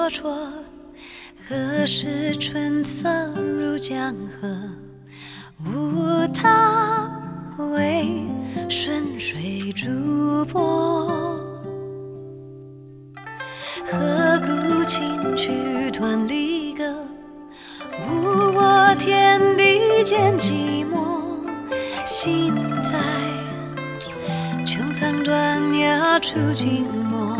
灼，何时春色入江河？无他，为顺水逐波。何故轻曲断离歌？无我天地间寂寞。心在穹苍断崖处静默。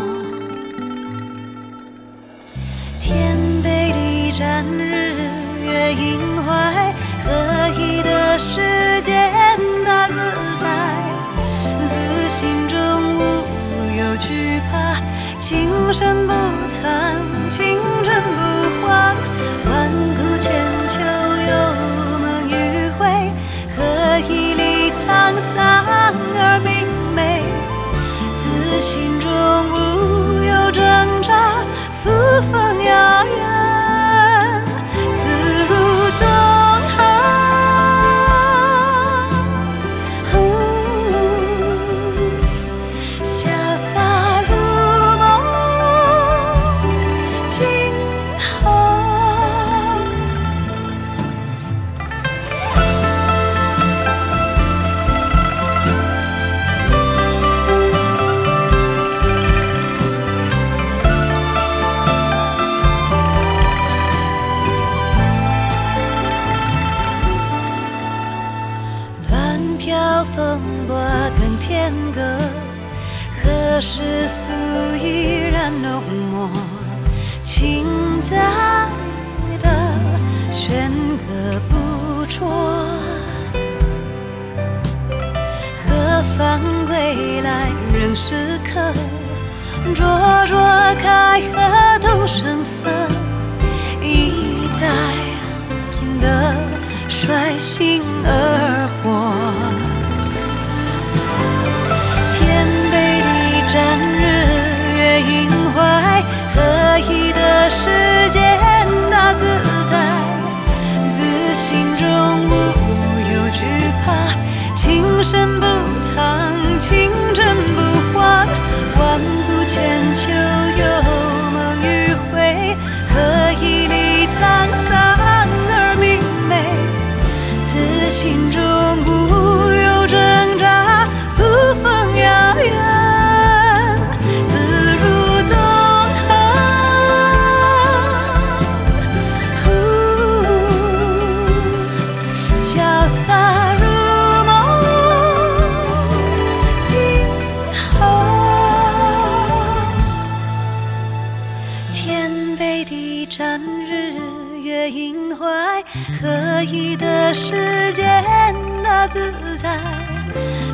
天北地战，日月阴怀，合一的世间大自在。自心中无有惧怕，情深不残，情真不荒。万古千秋有梦与悔，何以历沧桑而明媚？自心中无有挣扎，扶风摇曳，自如纵横。潇洒如梦，惊鸿。乱飘风波更天歌，何时素已然浓墨？情在的弦歌不辍，何方归来仍是客？灼灼开合动声色，一再的率性而活。天北地战，日月阴怀，合一的世间大自在。自心中无有惧怕，情深不藏，情真不荒。万古千秋有梦与悔，何以历沧桑而明媚？自心中无有挣扎，扶风摇曳，自如纵横。潇洒如梦，惊鸿。天北地战，日月阴怀，合一的世间大自在。